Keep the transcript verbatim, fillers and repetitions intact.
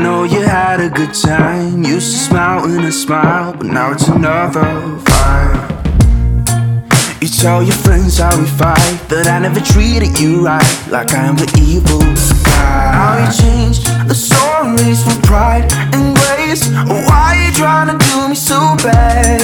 know you had a good time. Used to smile when I smile, but now it's another vibe. You tell your friends how we fight, that I never treated you right, like I am the evil guy. Now you changed the stories for pride and grace. Why you trying to do me so bad?